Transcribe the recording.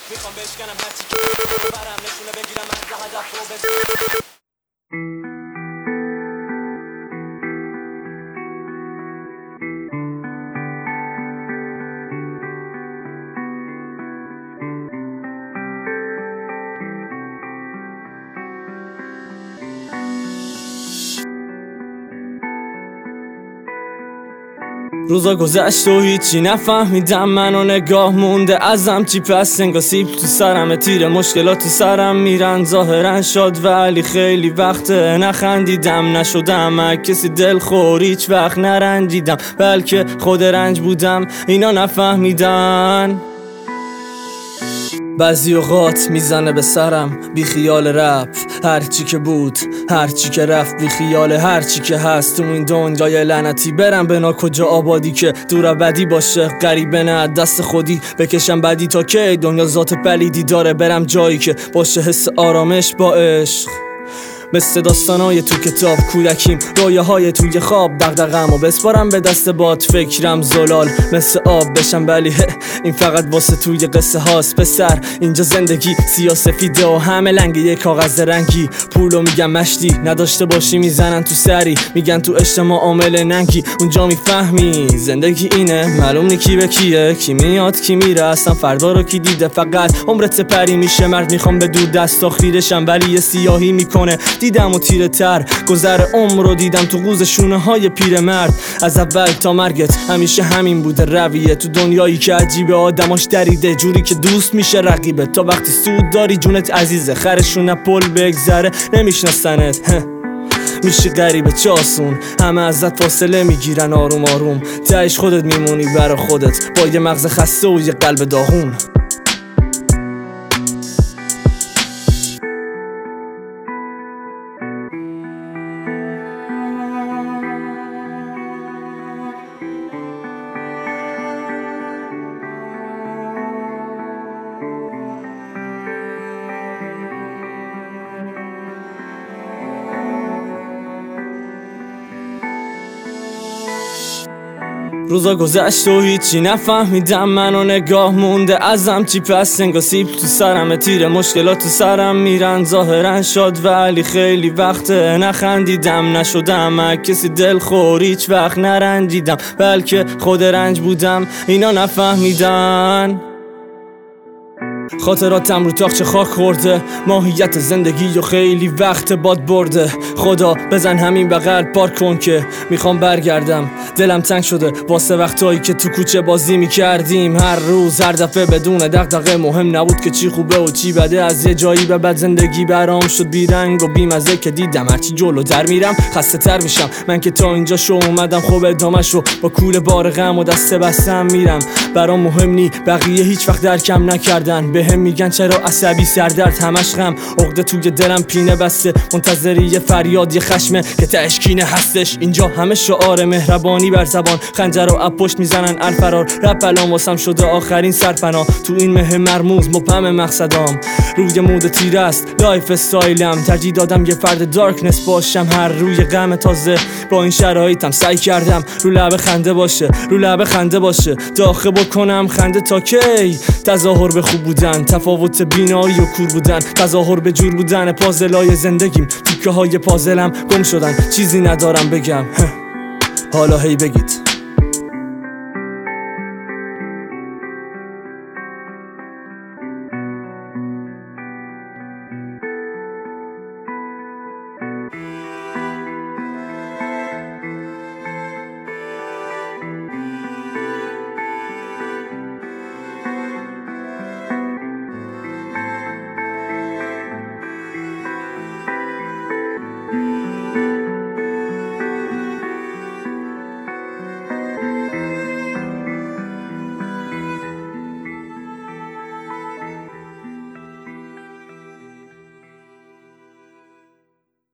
میخوام بشکنم هرچی که برم نشونه بگیرم از هدف رو روزا گذشت و هیچی نفهمیدم، منو نگاه مونده ازم چی پس انگار سیب تو سرم، تیر مشکلات تو سرم میرن ظاهرا شاد، ولی خیلی وقته نخندیدم، نشدم کسی دلخور، هیچ وقت نرنجیدم، بلکه خود رنج بودم اینا نفهمیدن. بعضی اوقات میزنه به سرم بی خیال رپ، هرچی که بود هرچی که رفت، بی خیال هرچی که هست تو این دنیای لعنتی، برم به کجا آبادی که دور بدی باشه، غریبه نه دست خودی بکشم بدی تا که دنیا ذات پلیدی داره، برم جایی که باشه حس آرامش با عشق، مثل داستانای تو کتاب کودکیم، رویاهای توی خواب، دغدغه‌مو و بسپارم به دست باد، فکرم زلال مثل آب بشم، ولی این فقط واسه توی قصه هاست پسر، اینجا زندگی سیاسفیده و همه لنگ یک کاغذ رنگی، پولو میگم مشتی نداشته باشی میزنن تو سری، میگن تو اجتماع عامل ننگی، اونجا میفهمی زندگی اینه، معلوم نی کی به کیه، کی میاد کی میره، اصلا فردا رو کی دیده، فقط عمرت سپری میشه مرد، میخوام به دور دستا خیرشم ولی یه سیاهی میکنه، دیدم و تیره تر گذر عمر رو دیدم تو قوز شونه های پیرمرد، از اول تا مرگت همیشه همین بوده رویه، تو دنیایی که عجیبه آدماش دریده، جوری که دوست میشه رقیبه، تا وقتی سود داری جونت عزیزه، خرشون پل بگذره نمیشناسنت، میشی غریبه چه آسون، همه ازت فاصله میگیرن آروم آروم، تهش خودت میمونی برا خودت با یه مغز خسته و یه قلب داغون. روزا گذشت و هیچی نفهمیدم، منو نگاه مونده ازم چی پس انگار سیب تو سرم، تیر مشکلات تو سرم میرن ظاهرا شاد، ولی خیلی وقته نخندیدم، نشدم کسی دلخور، هیچ وقت نرنجیدم، بلکه خود رنج بودم اینا نفهمیدن. خاطراتم رو تاخچه خاک خورده، ماهیت زندگی و خیلی وقت باد برده، خدا بزن همین بغل پارک کن که میخوام برگردم، دلم تنگ شده واسه وقتایی که تو کوچه بازی میکردیم، هر روز هر دفعه بدون دغدغه، مهم نبود که چی خوبه و چی بده، از یه جایی به بعد زندگی برام شد بیرنگ و بیمزه که دیدم هرچی جلو در میرم خسته تر میشم، من که تا اینجا شو اومدم خوب ادامش رو با کول بار غم و دسته بستم میرم، برام مهم نی بقیه هیچ وقت درکم نکردن، بهم میگن چرا عصبی سردرد همش غم، عقده توی دلم پینه بسته، منتظری یه فریاد یه خشمه که تهش کینه هستش، اینجا همه شعار مهربانی بر زبان، خنجر رو از پشت میزنن الفرار، رپ الان واسم شده آخرین سرپناه، تو این مه مرموز مبهم مقصدام، روی مود تیره است لایف استایلم، ترجیح دادم یه فرد دارکنس باشم، هر روی غم تازه با این شرایطم سعی کردم رو لب خنده باشه، رو لب خنده باشه، داخل بکنم خنده تا کی، تظاهر به خوب بودن، تفاوت بینایی و کور بودن، تظاهر به جور بودن، پازلای زندگیم تیکه های پازلم گم شدن، چیزی ندارم بگم، حالا هی بگید